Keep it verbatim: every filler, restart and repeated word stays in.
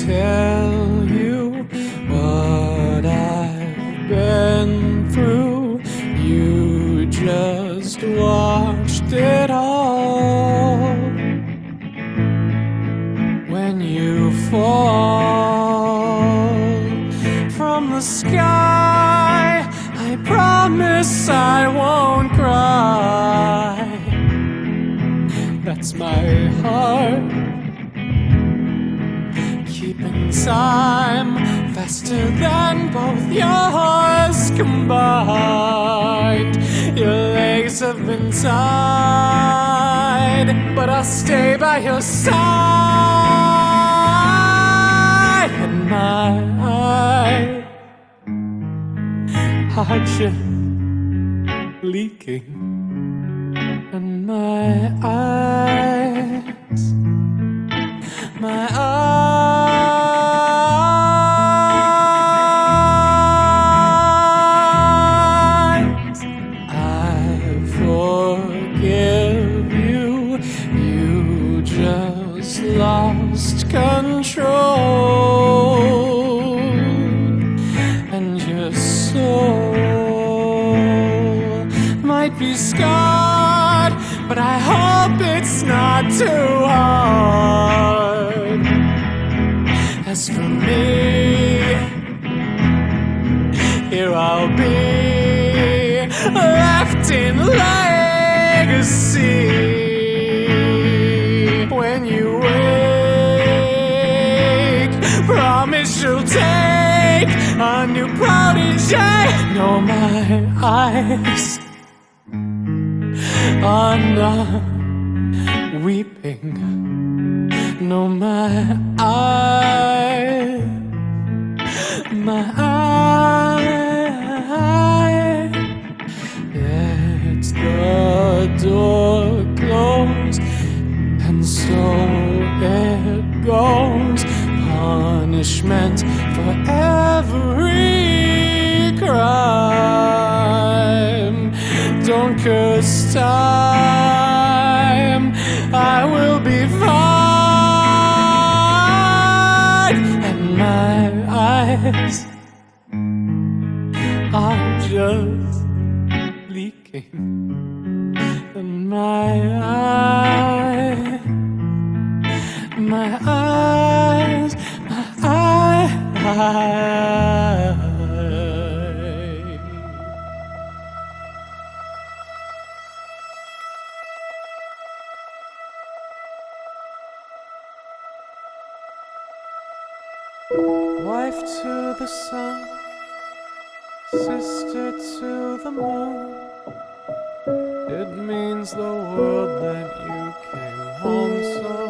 tell you what I've been through. You just watched it all. When you fall from the sky, I promise I won't cry. That's my heart keeping time faster than both yours combined. Your legs have been tied, but I'll stay by your side. And my eyes are just leaking, and my eyes, my eyes, I forgive you. You just lost control, and your soul might be scarred, but I hope it's not too hard. As for me, here I'll be, left in legacy. When you wake, promise you'll take a new protege. No, my eyes are not weeping. No, my eyes, my eyes. Let the door close, and so it goes. Punishment for every crime. Don't curse time, I will be fine. And my eyes are just leaking, and my eyes, my eyes, my eyes. Wife to the sun, sister to the moon. It means the world that you came home so